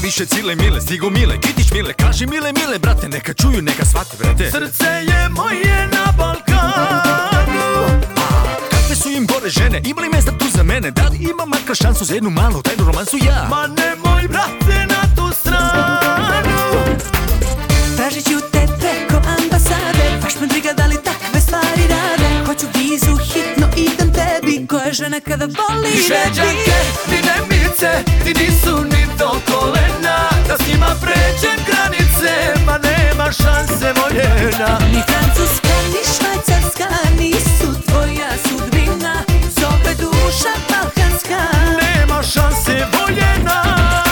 više cile mile, stigo mile, kitić mile, kaži mile, mile, brate, neka čuju, neka shvate, brate. Srce je moje na Balkanu. Kakve su im gore žene, ima li mesta tu za mene? Da li ima makar šansu za jednu malu tajnu romansu ja? Ma nemoj, brate, na tu stranu. Tražit ću te preko ambasade, baš me briga da li takve stvari rade. Hoću vizu, hitno idem tebi, koja žena kada voli Ni šeđanke, ni nemice, ti nisu ni do kolena. Da s njima pređem granice, ma nema šanse voljena. Ni Francuska, ni Švajcarska, nisu tvoja sudbina. Zove duša balkanska, nema šanse voljena.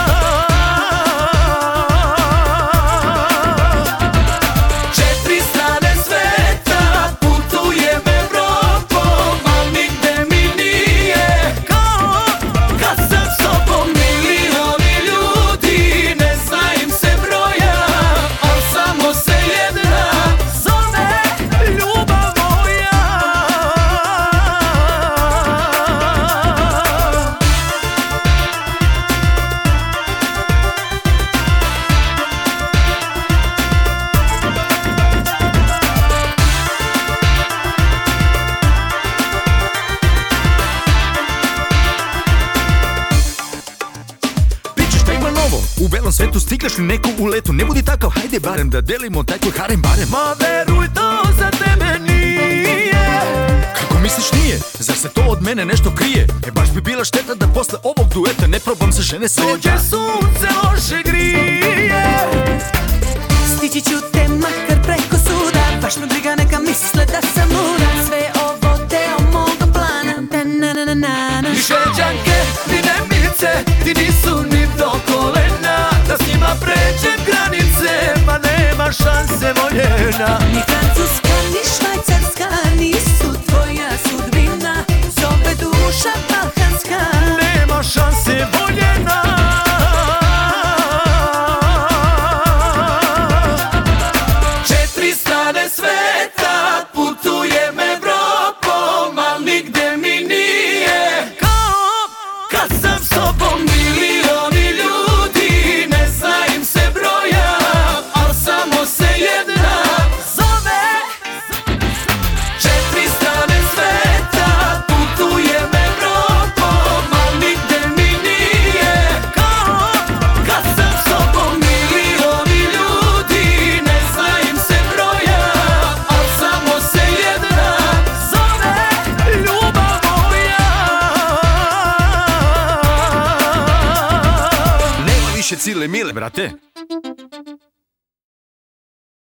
U belom svetu stigneš li neku u letu? Ne budi takav, hajde barem da delimo taj tvoj harem barem. Ma veruj, to za tebe nije. Kako misliš nije? Zar se to od mene nešto krije? Baš bi bila šteta da posle ovog dueta ne probam sa žene sveta. Tuđe sunce loše grije. stići ću te makar preko suda. Baš me briga, neka misle da sam luda. Sve ovo deo moga plana. Ni šeđanke, ni nemice, ti nisu ni do kolena. Da s njima pređem granice, ma nema šanse voljena. Ni Francuska, ni Švajcarska, nisu tvoja sudbina. Zove duša balkanska, nema šanse voljena. Četiri strane sveta, putujem Evropom, al nigde mi nije kao kad sam s tobom. Milioni ljudi, ne zna im se broja, al samo se jedna zove. Četiri strane sveta, putujem Evropom, al nigde mi nije kao kad sam s tobom. Milioni ljudi, ne zna im se broja, al samo se jedna zove ljubav moja. Nema više cile mile, brate.